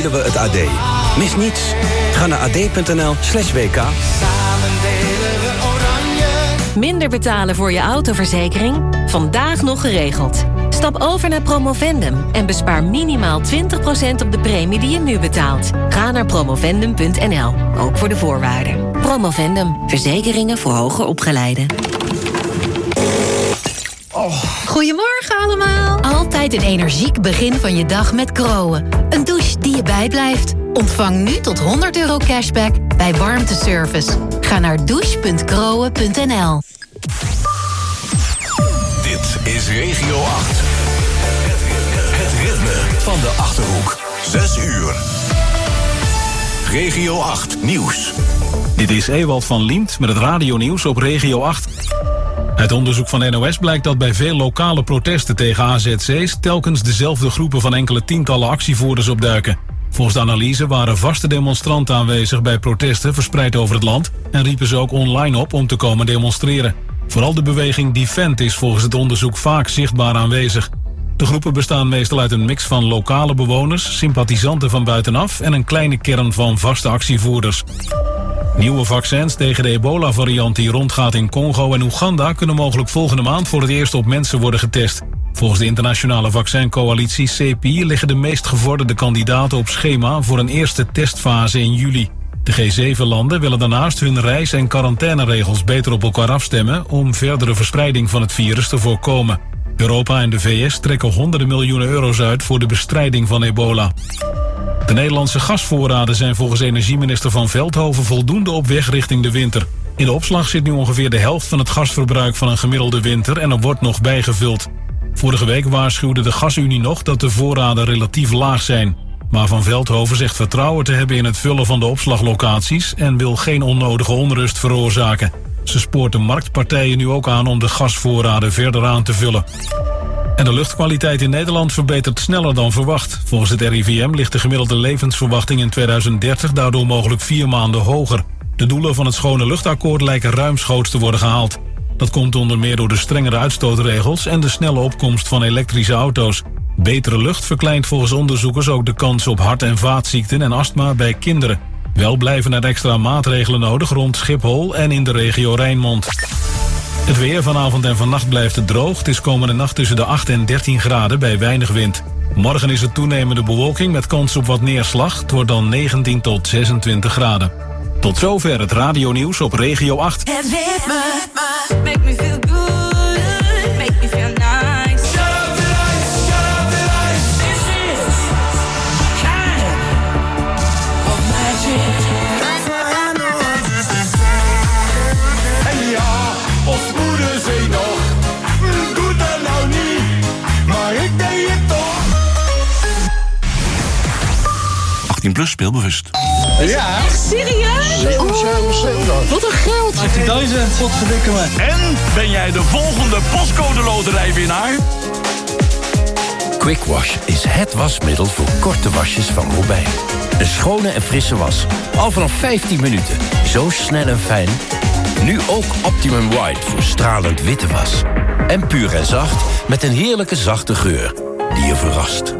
delen we het AD. Mis niets. Ga naar ad.nl/WK. Minder betalen voor je autoverzekering? Vandaag nog geregeld. Stap over naar Promovendum en bespaar minimaal 20% op de premie die je nu betaalt. Ga naar promovendum.nl, ook voor de voorwaarden. Promovendum, verzekeringen voor hoger opgeleiden. Goedemorgen allemaal. Altijd een energiek begin van je dag met Groen. Een douche die je bijblijft. Ontvang nu tot €100 cashback bij warmteservice. Ga naar douche.groen.nl. Dit is Regio 8. Het ritme van de Achterhoek. 6 uur. Regio 8 nieuws. Dit is Ewald van Liemt met het radionieuws op Regio 8. Uit onderzoek van NOS blijkt dat bij veel lokale protesten tegen AZC's telkens dezelfde groepen van enkele tientallen actievoerders opduiken. Volgens de analyse waren vaste demonstranten aanwezig bij protesten verspreid over het land en riepen ze ook online op om te komen demonstreren. Vooral de beweging Defend is volgens het onderzoek vaak zichtbaar aanwezig. De groepen bestaan meestal uit een mix van lokale bewoners, sympathisanten van buitenaf en een kleine kern van vaste actievoerders. Nieuwe vaccins tegen de ebola-variant die rondgaat in Congo en Oeganda kunnen mogelijk volgende maand voor het eerst op mensen worden getest. Volgens de internationale vaccincoalitie CEPI liggen de meest gevorderde kandidaten op schema voor een eerste testfase in juli. De G7-landen willen daarnaast hun reis- en quarantaineregels beter op elkaar afstemmen om verdere verspreiding van het virus te voorkomen. Europa en de VS trekken honderden miljoenen euro's uit voor de bestrijding van ebola. De Nederlandse gasvoorraden zijn volgens energieminister Van Veldhoven voldoende op weg richting de winter. In de opslag zit nu ongeveer de helft van het gasverbruik van een gemiddelde winter en er wordt nog bijgevuld. Vorige week waarschuwde de Gasunie nog dat de voorraden relatief laag zijn. Maar Van Veldhoven zegt vertrouwen te hebben in het vullen van de opslaglocaties en wil geen onnodige onrust veroorzaken. Ze spoort de marktpartijen nu ook aan om de gasvoorraden verder aan te vullen. En de luchtkwaliteit in Nederland verbetert sneller dan verwacht. Volgens het RIVM ligt de gemiddelde levensverwachting in 2030 daardoor mogelijk 4 maanden hoger. De doelen van het Schone Luchtakkoord lijken ruimschoots te worden gehaald. Dat komt onder meer door de strengere uitstootregels en de snelle opkomst van elektrische auto's. Betere lucht verkleint volgens onderzoekers ook de kans op hart- en vaatziekten en astma bij kinderen. Wel blijven er extra maatregelen nodig rond Schiphol en in de regio Rijnmond. Het weer vanavond en vannacht blijft het droog. Het is komende nacht tussen de 8 en 13 graden bij weinig wind. Morgen is het toenemende bewolking met kans op wat neerslag. Het wordt dan 19 tot 26 graden. Tot zover het radionieuws op Regio 8. Het ritme, make me feel good, make me feel nice. Shut up the lights, shut up the lights. This is kind of magic. En ja, ons moeder zei nog, doe dat nou niet, maar ik deed het toch. 18 plus speelbewust. Ja. Echt serieus? Oh, wat een geld. 18.000, wat verdikken me. En ben jij de volgende postcode loterijwinnaar? Quick Wash is het wasmiddel voor korte wasjes van Robijn. Een schone en frisse was. Al vanaf 15 minuten. Zo snel en fijn. Nu ook Optimum White voor stralend witte was. En puur en zacht met een heerlijke zachte geur die je verrast.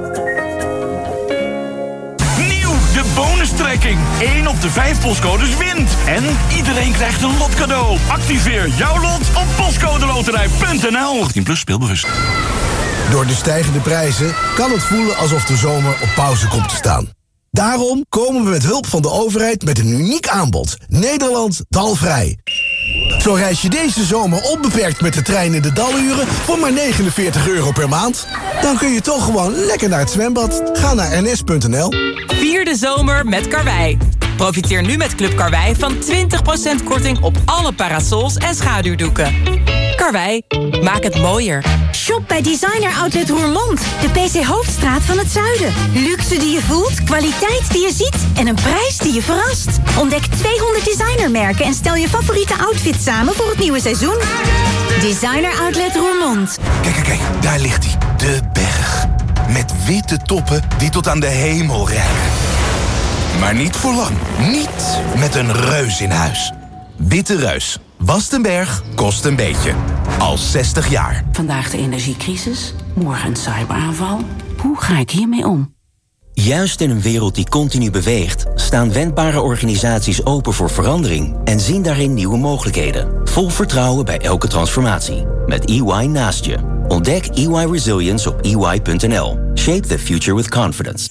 De bonustrekking. 1 op de 5 postcodes wint. En iedereen krijgt een lot cadeau. Activeer jouw lot op postcodeloterij.nl. 18 plus speelbewust. Door de stijgende prijzen kan het voelen alsof de zomer op pauze komt te staan. Daarom komen we met hulp van de overheid met een uniek aanbod. Nederland dalvrij. Zo reis je deze zomer onbeperkt met de trein in de daluren voor maar €49 per maand. Dan kun je toch gewoon lekker naar het zwembad. Ga naar ns.nl. Vier de zomer met Karwei. Profiteer nu met Club Karwei van 20% korting op alle parasols en schaduwdoeken. Karwei, maak het mooier. Shop bij Designer Outlet Roermond. De PC Hoofdstraat van het zuiden. Luxe die je voelt, kwaliteit die je ziet en een prijs die je verrast. Ontdek 200 designermerken en stel je favoriete outfit samen voor het nieuwe seizoen. Designer Outlet Roermond. Kijk, daar ligt hij. De berg. Met witte toppen die tot aan de hemel reiken. Maar niet voor lang. Niet met een reus in huis. Witte Reus. Wast een berg, kost een beetje. Al 60 jaar. Vandaag de energiecrisis, morgen een cyberaanval. Hoe ga ik hiermee om? Juist in een wereld die continu beweegt, staan wendbare organisaties open voor verandering en zien daarin nieuwe mogelijkheden. Vol vertrouwen bij elke transformatie. Met EY naast je. Ontdek EY Resilience op ey.nl. Shape the future with confidence.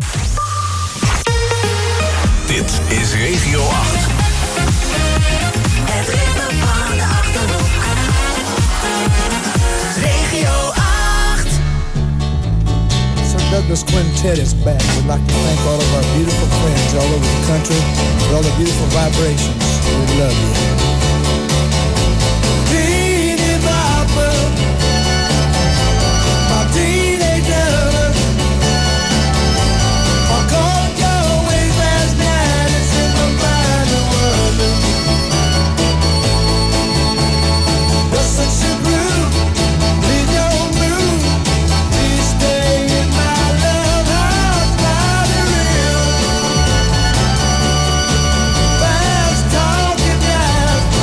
Dit is Regio 8. Het ritme van de Achterhoek. Regio 8. St. Douglas Quintet is back. We'd like to thank all of our beautiful friends all over the country for all the beautiful vibrations. We love you. Fast talking now.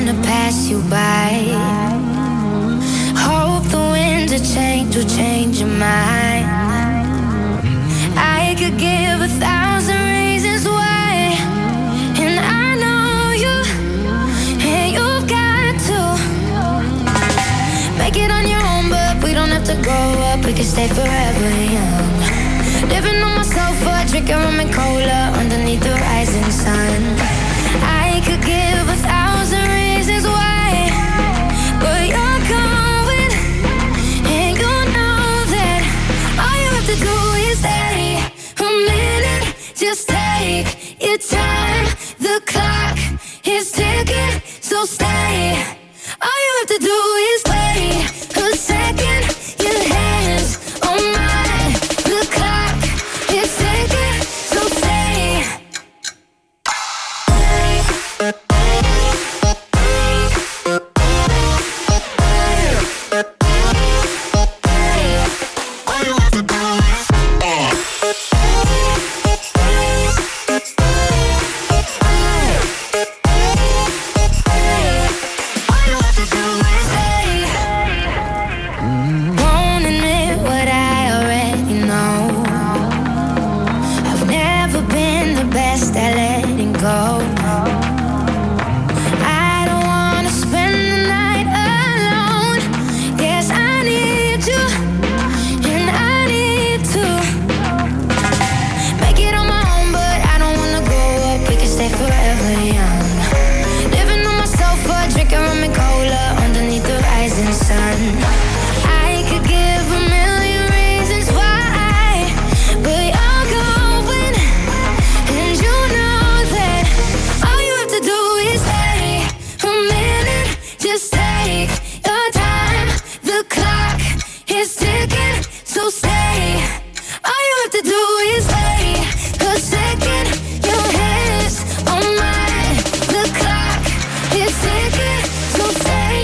wanna pass you by. Hope the winds of change will change your mind. I could give 1,000 reasons why, and I know you, and you've got to make it on your own, but we don't have to grow up, we can stay forever young. Living on my sofa, drinking rum and cola underneath the rising sun. I could give 1,000 reasons why, but you're going, and you know that all you have to do is stay a minute. Just take your time, the clock is ticking, so stay. All you have to do is wait a second, your hands on mine, the clock is ticking, so stay. All you have to do is won't admit what I already know. I've never been the best at letting go. I don't wanna spend the night alone. Yes, I need you, and I need to make it on my own, but I don't wanna grow up, we can stay forever young. Living on my sofa, drinking rum and cola underneath the rising sun. I could give 1,000,000 reasons why, but you're going, and you know that all you have to do is stay a minute. Just take your time, the clock is ticking, so stay. All you have to do is wait a second, your hands on mine, the clock is ticking, so stay.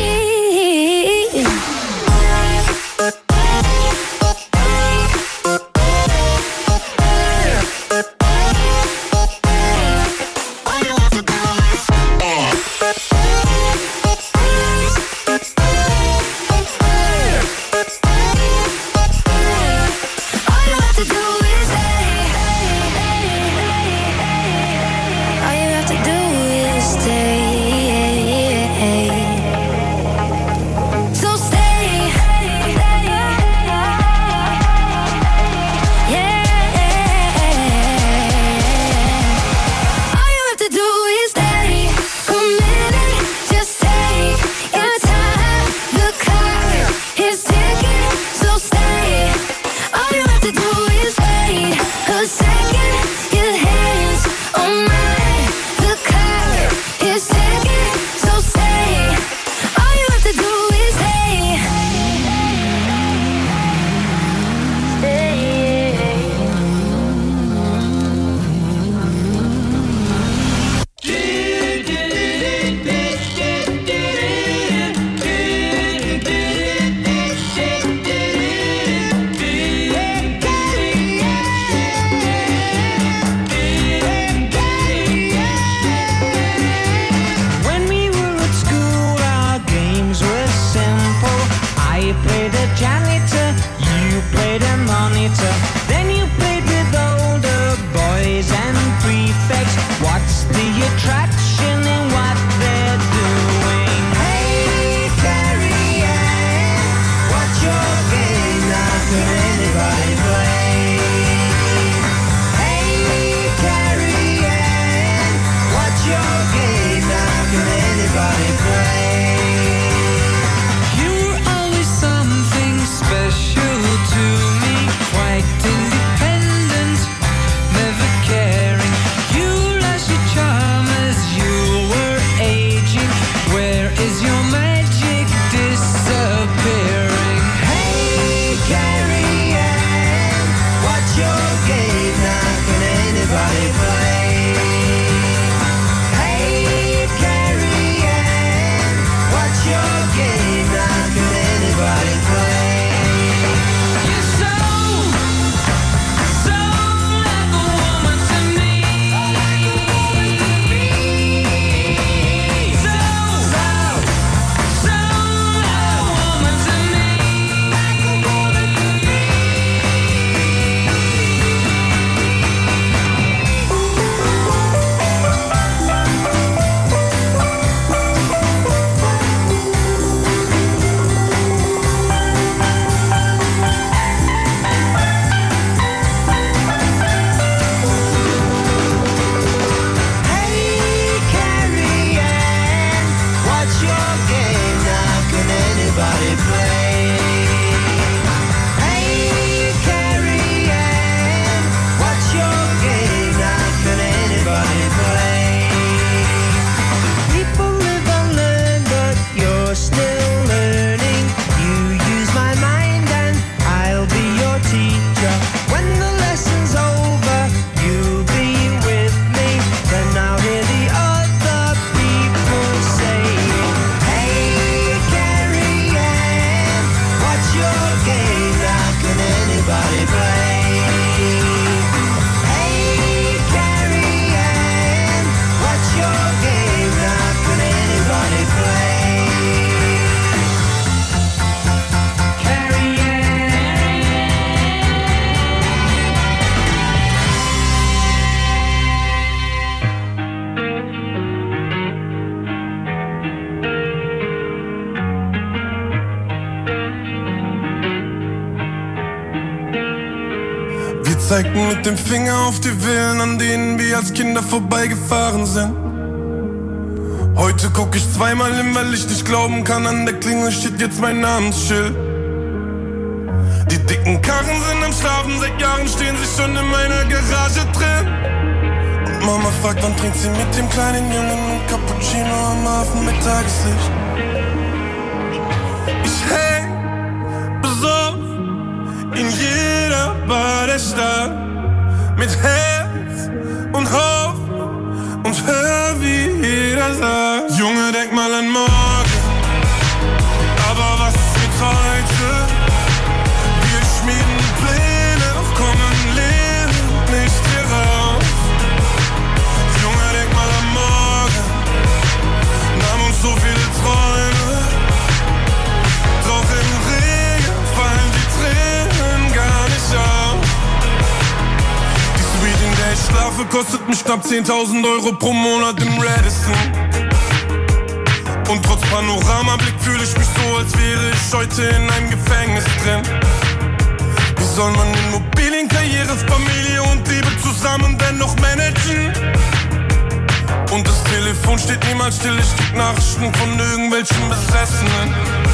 Then you played with older boys and prefects. What's the attraction in what they're doing? Hey, Carrie Ann, what's your game? Now can anybody play? Hey, Carrie Ann, what's your game? Now can anybody play? You're always something special to me. Quite independent, never caring. You lost your child. zeigten mit dem Finger auf die Villen, an denen wir als Kinder vorbeigefahren sind. Heute guck ich zweimal hin, weil ich nicht glauben kann, an der Klingel steht jetzt mein Namensschild. Die dicken Karren sind am Schlafen, seit Jahren stehen sie schon in meiner Garage drin. Und Mama fragt, wann trinkt sie mit dem kleinen Jungen ein Cappuccino am Hafen mit Tageslicht. Ich häng besoffen in jeder Bar der Stadt, mit Herz und Hoffnung und hör, wie jeder sagt: Junge, denk mal an morgen, aber was ist mit heute? Wir schmieden Pläne, doch kommen lebend nicht hier raus. Junge, denk mal an morgen, nahm uns so viele Träume, doch im Regen fallen die Tränen gar nicht auf. Die Suite, in der ich schlafe, kostet mich knapp 10.000 Euro pro Monat im Radisson. Und trotz Panoramablick fühle ich mich so, als wäre ich heute in einem Gefängnis drin. Wie soll man Immobilien, Karriere, Familie und Liebe zusammen dennoch managen? Und das Telefon steht niemals still, ich krieg Nachrichten von irgendwelchen Besessenen.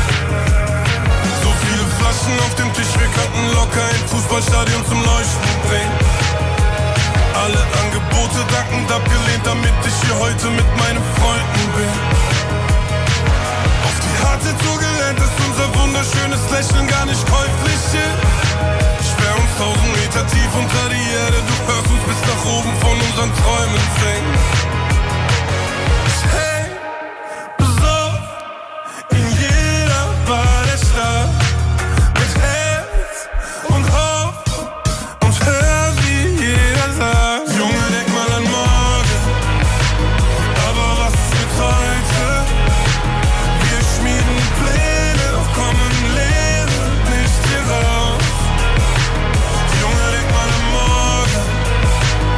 So viele Flaschen auf dem Tisch, wir könnten locker ein Fußballstadion zum Leuchten bringen. Alle Angebote dankend abgelehnt, damit ich hier heute mit meinen Freunden bin. Auf die harte Tour gelernt, dass unser wunderschönes Lächeln gar nicht käuflich ist. Sperr uns 1000 Meter tief unter die Erde, du hörst uns bis nach oben von unseren Träumen singen. Ich häng besoffen in jeder Bar der Stadt, mit Herz und Hoffnung und hör, wie jeder sagt: Junge, denk mal an morgen, aber was ist mit heute? Wir schmieden Pläne, doch kommen lebend nicht hier raus. Junge, denk mal an morgen,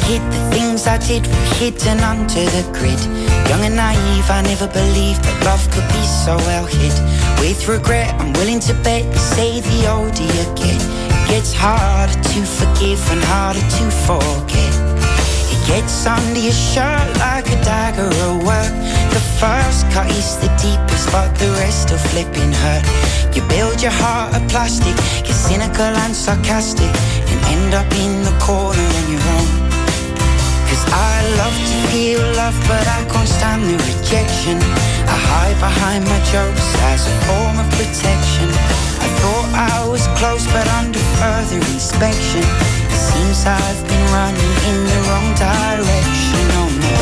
hid, the things I did were hidden under the grid. Young and naive, I never believed that love could be so well hid. With regret, I'm willing to bet, you say the older you get, it gets harder to forgive and harder to forget. It gets under your shirt like a dagger at work. The first cut is the deepest, but the rest are flipping hurt. You build your heart of plastic, get cynical and sarcastic, and end up in the corner on your own. Cause I love to feel love, but I can't stand the rejection. I hide behind my jokes as a form of protection. I thought I was close, but under further inspection, it seems I've been running in the wrong direction. Oh no.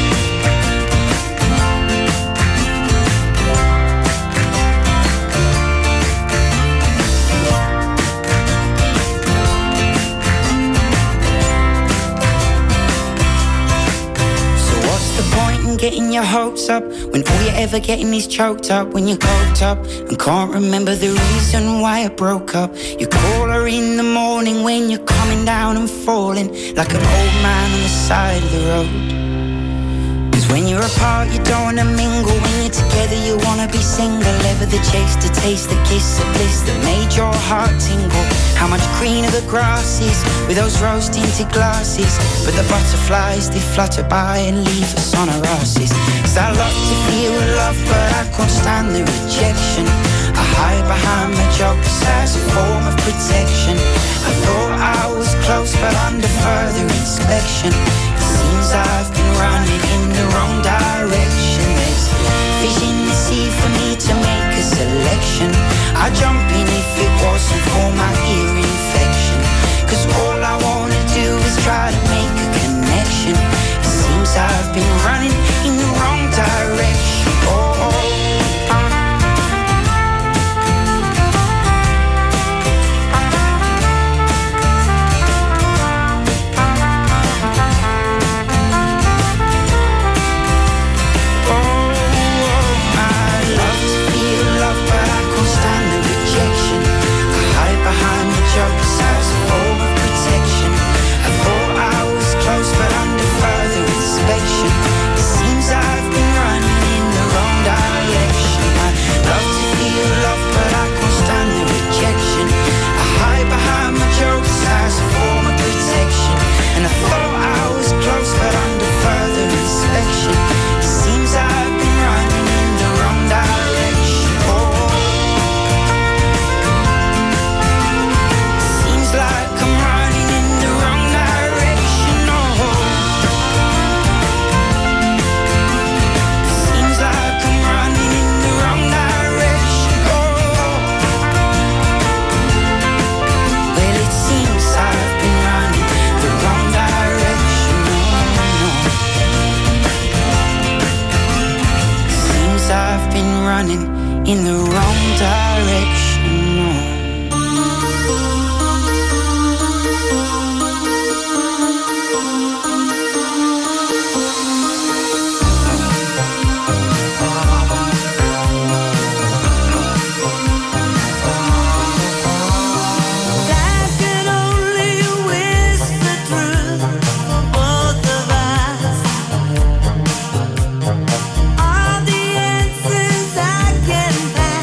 Getting your hopes up when all you're ever getting is choked up. When you're coked up and can't remember the reason why it broke up. You call her in the morning when you're coming down and falling like an old man on the side of the road. Cause when you're apart you don't wanna mingle, when you're together you wanna be single. Ever the chase to taste the kiss of bliss that made your heart tingle. How much greener the grass is with those rose tinted glasses, but the butterflies they flutter by and leave us on our asses. Cause I love to feel love, but I can't stand the rejection. I hide behind my jokes as a form of protection. I thought I was close, but under further inspection, it seems I've been running in the wrong direction. There's fish in the sea for me to make a selection. I'd jump in if it wasn't for my ear infection. Cause all I wanna do is try to make a connection. It seems I've been running in the wrong direction. Oh, oh. Behind the jokes as a form of protection. I thought I was close, but under further inspection, it seems I've been running in the wrong direction. I love to feel love, but I can't stand the rejection. I hide behind my jokes as a form of protection. And I thought I was close, but under further inspection, it seems I've been running in the wrong direction. Oh, like I'm running in the wrong direction. Oh, seems like I'm running in the wrong direction. Oh, well it seems I've been running the wrong direction. Oh, seems I've been running in the wrong direction. Oh. All the answers I can find.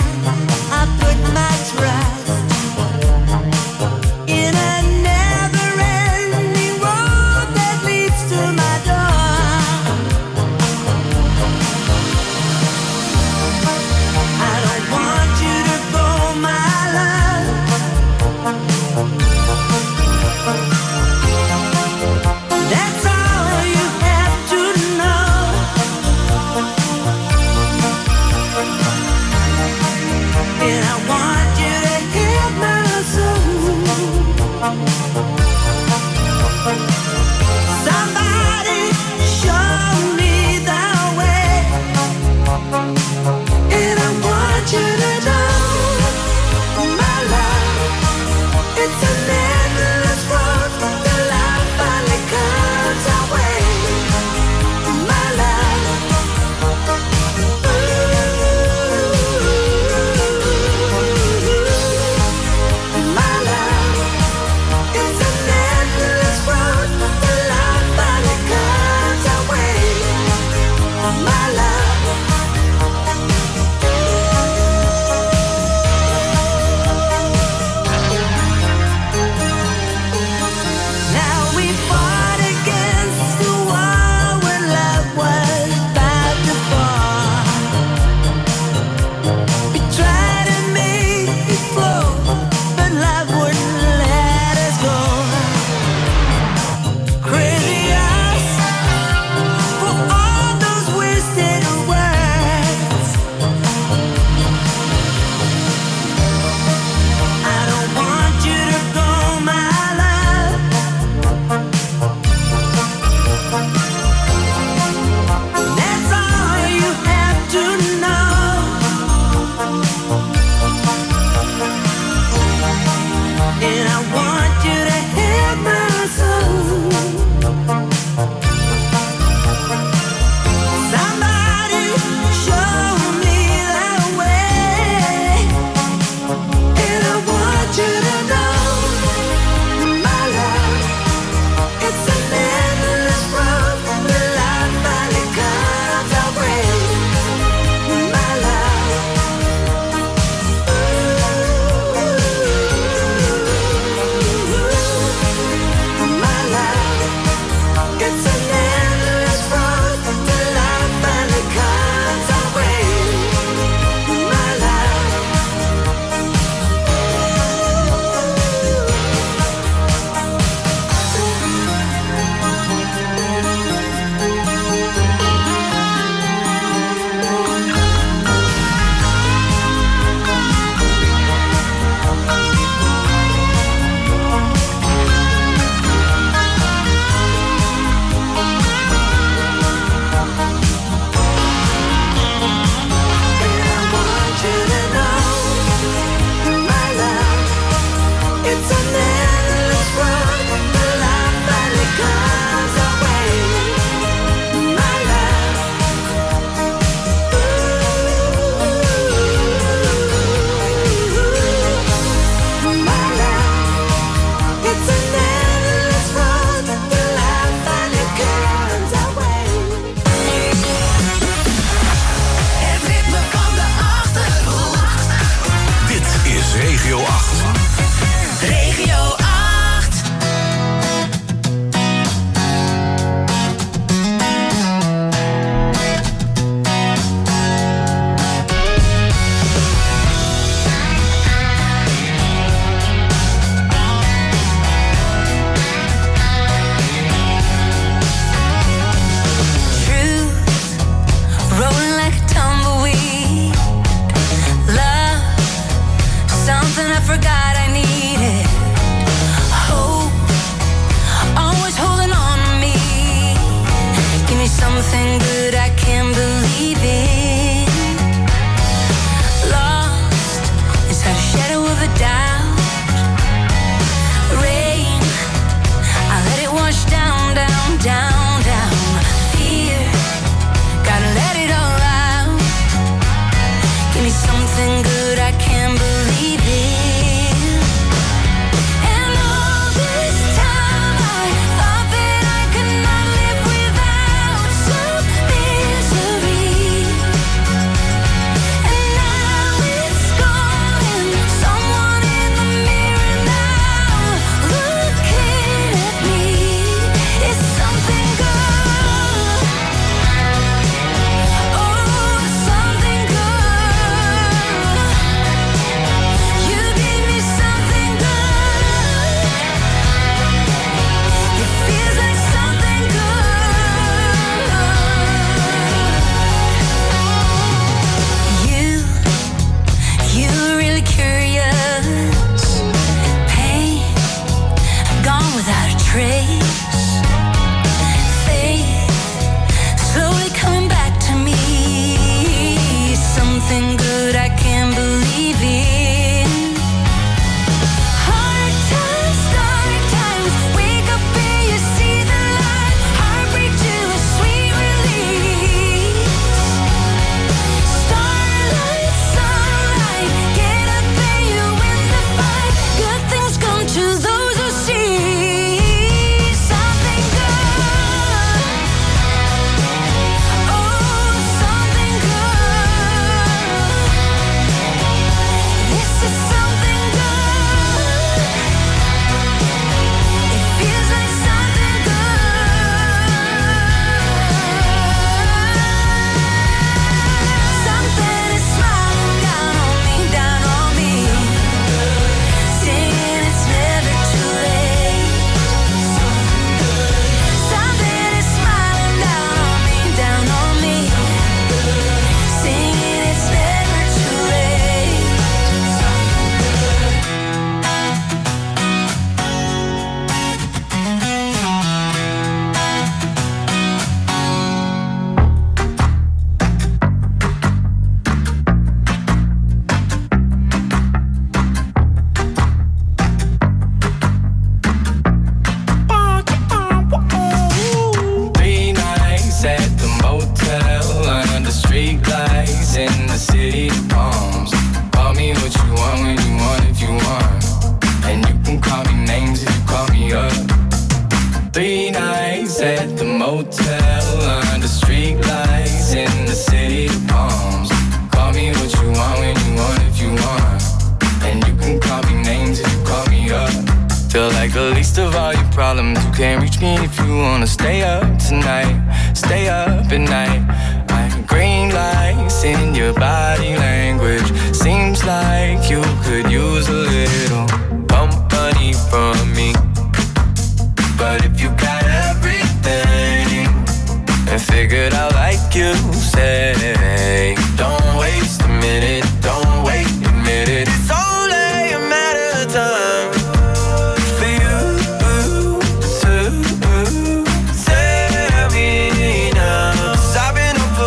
is Regio 8. Regio 8. Forgot I needed hope, always holding on to me. Give me something good I can believe in. Lost inside a shadow of a doubt. Rain, I let it wash down, down, down, down. Fear, gotta let it all out. Give me something good I can believe in.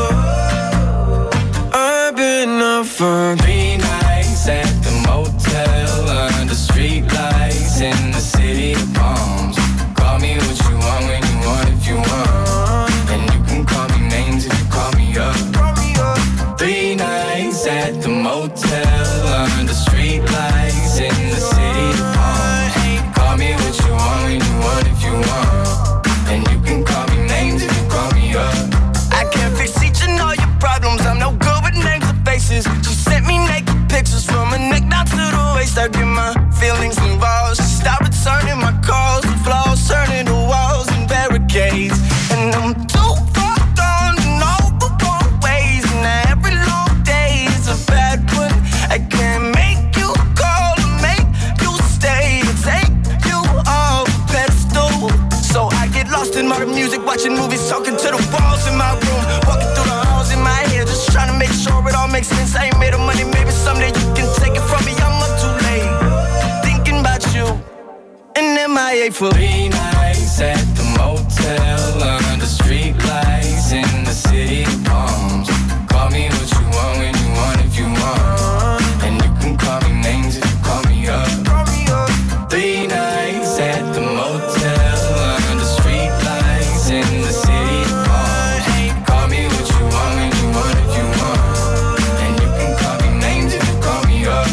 For 3 nights at the motel. gave for 3 nights at the motel under street lights in the city of palms. Call me what you want when you want if you want, and you can call me names if you call me up. 3 nights at the motel under street lights in the city of palms. Call me what you want when you want if you want, and you can call me names if you call me up.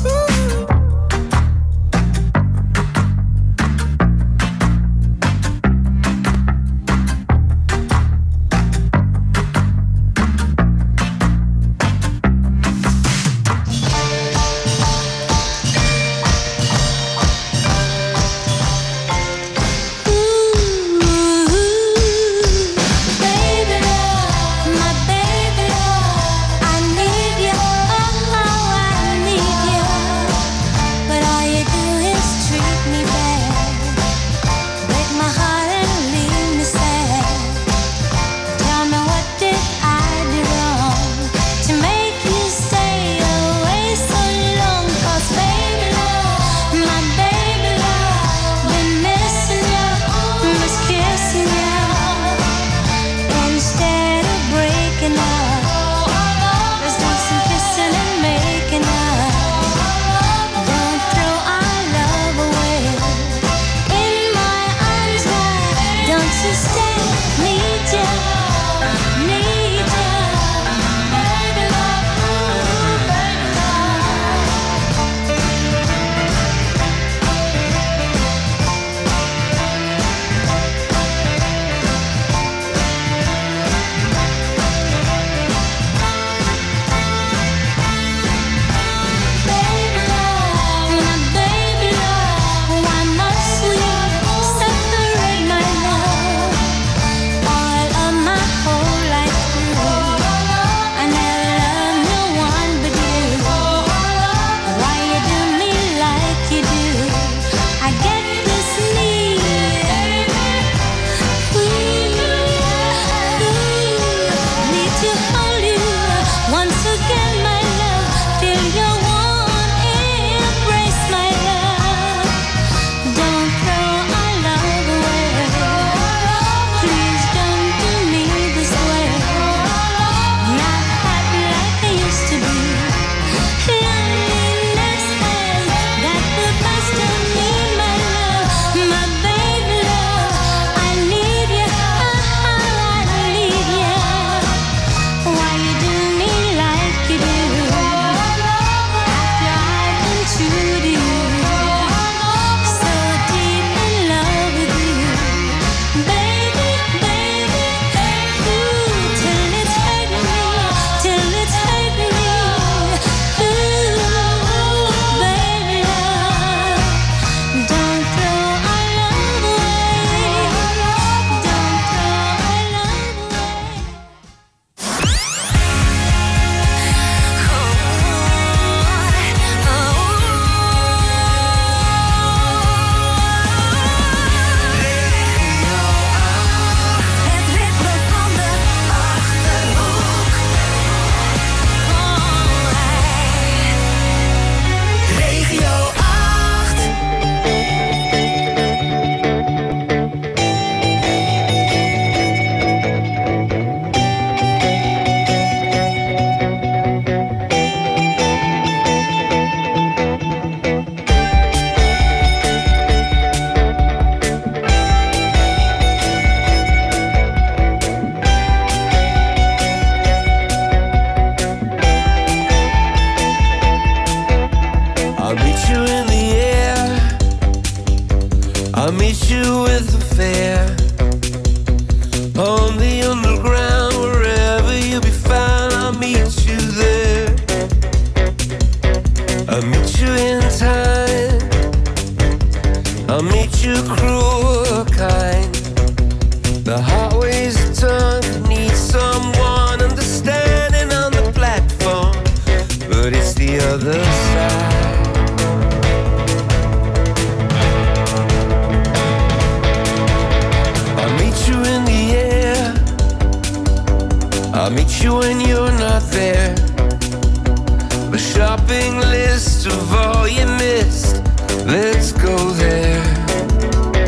I'll meet you when you're not there. The shopping list of all you missed, let's go there.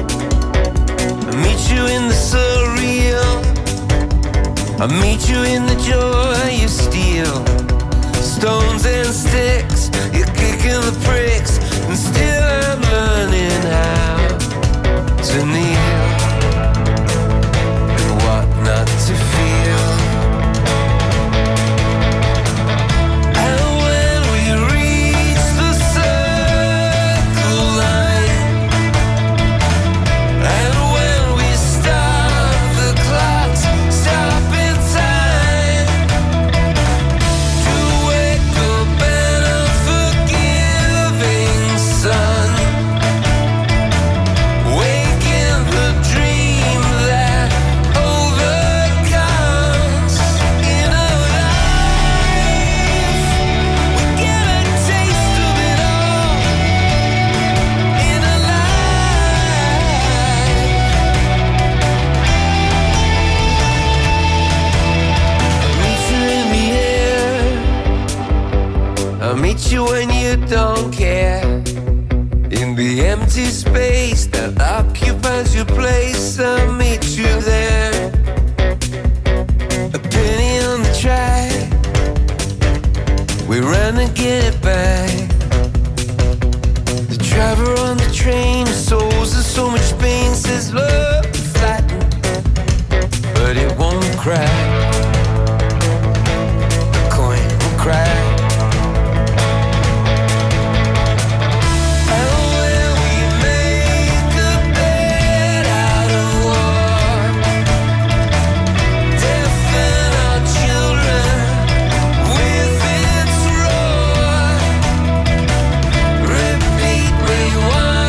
meet you when you don't care. In the empty space that occupies your place, I'll meet you there. A penny on the track, we run and get it back. The driver on the train, his soul's in so much pain, says love will flatten, but it won't crack. The coin will crack. Repeat, rewind.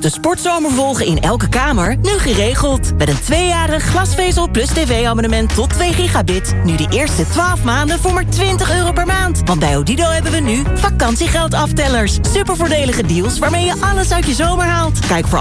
De sportzomer volgen in elke kamer, nu geregeld. Met een 2-jarig glasvezel plus tv-abonnement tot 2 gigabit. Nu de eerste 12 maanden voor maar €20 per maand. Want bij Odido hebben we nu vakantiegeldaftellers. Supervoordelige deals waarmee je alles uit je zomer haalt. Kijk voor